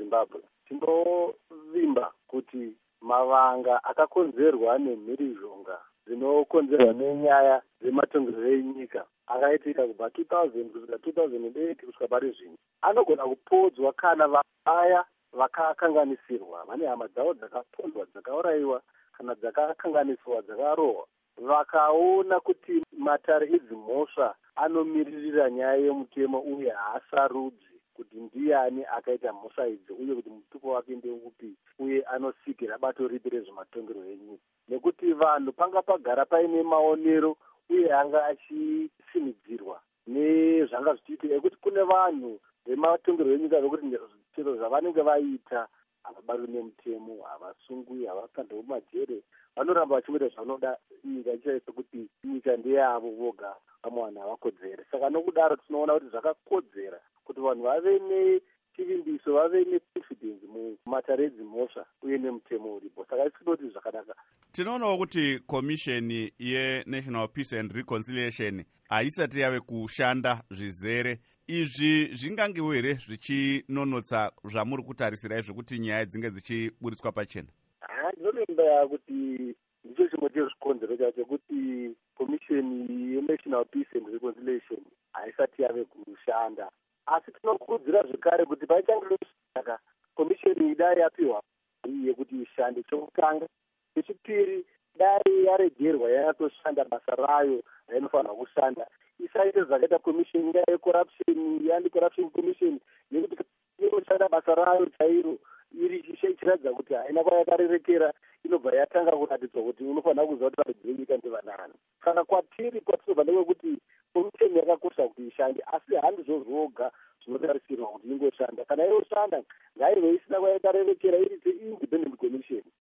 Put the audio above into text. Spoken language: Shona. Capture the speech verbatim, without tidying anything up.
muzimbabwe tinovimba kuti mavanga akakonzerwa nemhirizhonga dzinokonzerwa nenyaya dzematongerero enyika akaitika kubva two thousand kusvika two thousand eight kusvika pari zvino anogona kupodzwa kana vaya vakakanganisirwa vane hama dzavo dzakapondwa dzakaurayiwa kana dzakakanganiswa dzakarohwa vakaona kuti matare edzimhosva anomiririra nyaya yemutemo uye haasarudzi kuti ndiani akaita mhosva idzi uye kuti mutupo wake ndeupi uye anosigira bato ripi rezvematongerero enyika nekuti vanhu panga pagara paine maonero uye anga achisimidzirwa nezvanga zvichiitika ekuti kune vanhu vematongerero enyika vekuti chero zvavanenge vaita havabatwi nemutemo havasungwi havakandwa mumajere vanoramba vachimira zvavanoda nyika ichaita kuti nyika ndeyavo voga vamwe vanhu havakodzere saka nokudaro tinoona kuti zvakakodzera kuti vanhu vave nechivimbiso vave neconfidence mumatare edzimhosva uye nemutemo uripo saka isinoti zvakanaka. Tinoonawo kuti komisheni yeNational Peace and Reconciliation haisati yave kushanda zvizere. Izvi zvingangewo here zvichinonotsa zvamuri kutarisira zvekuti nyaya dzinge dzichiburitswa pachena? Ndinonemba kuti ndicho chimwe chezvikonzero chacho kuti komisheni yeNational Peace and Reconciliation haisati yave kushanda. Asi tinokurudzira zvekare kuti paichange saka komisheni idai yapiwa yekuti ishande chokutanga. Chechipiri, dai yaregerwa yatoshanda basa rayo rainofanira kushanda. Isaite zvakaita komisheni inga yecorruption yandi corruption commission yekuti inoshanda basa rayo chairo iri ichiratidza kuti haina kwayakarerekera inobva yatanga kuratidzwa kuti unofanira kuziva kuti varidzi venyika ndevanani. Saka kwatiri kwatinofanira kuti komisheni yakakosha kuti ishande asi handizvo zvoga zvinotarisirwa kuti ingoshanda. Kana yoshanda ngaive isina kwayakarerekera iri independent commission